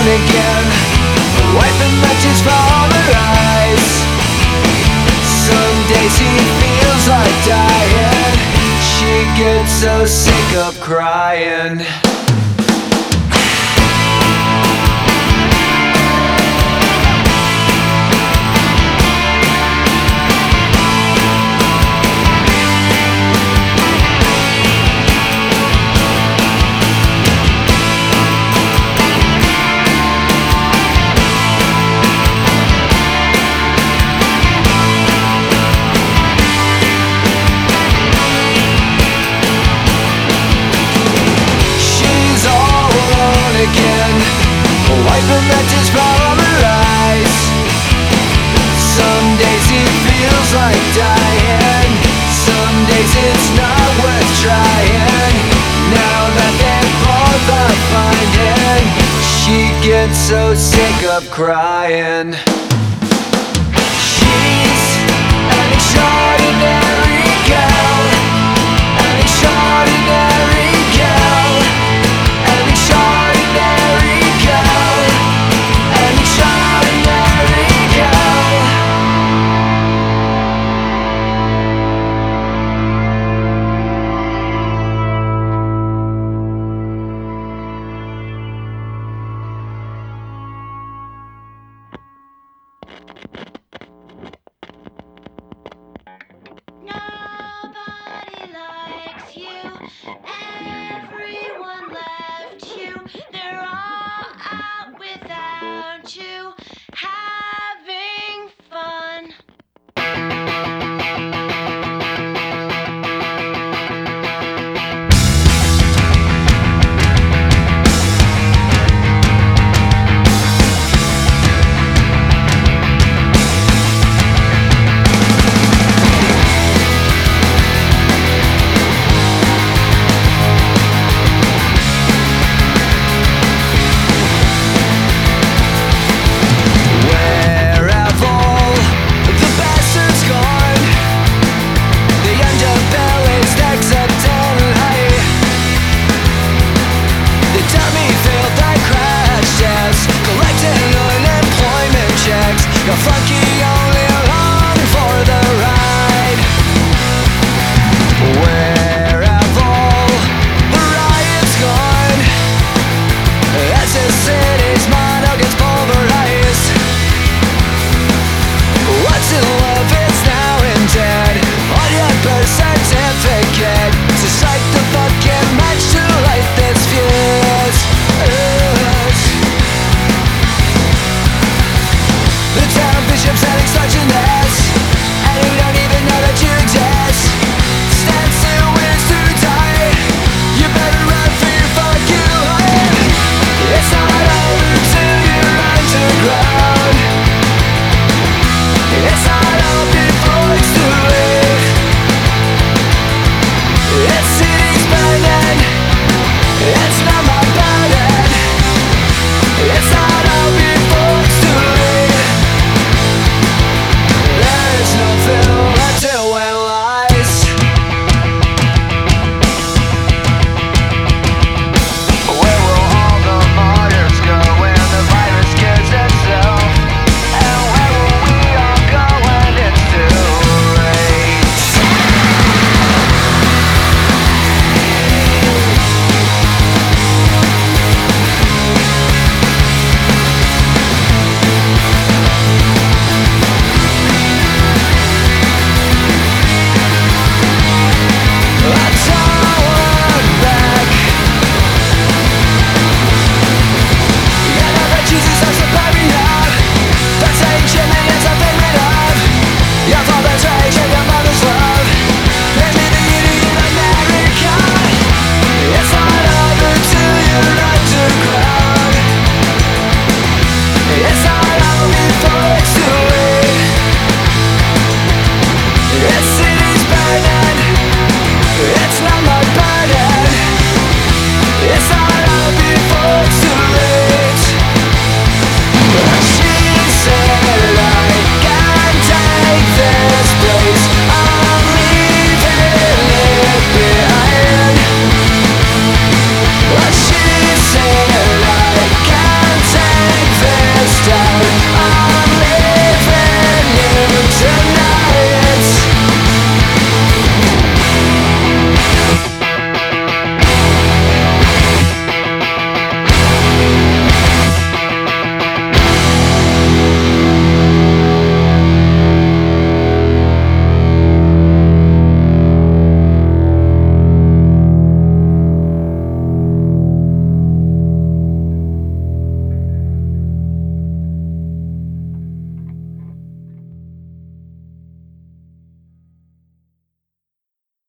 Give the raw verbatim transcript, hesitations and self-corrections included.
again, wiping matches from her eyes. Some days he feels like dying. She gets so sick of crying. Wiping matches from her eyes. Some days he feels like dying. Some days it's not worth trying. Now that they're both are finding, she gets so sick of crying. She's an extraordinary girl, an extraordinary girl, an extraordinary girl, an extraordinary girl. Nobody likes you. Everyone left you. They're all out without you, having fun. Collecting unemployment checks, got funky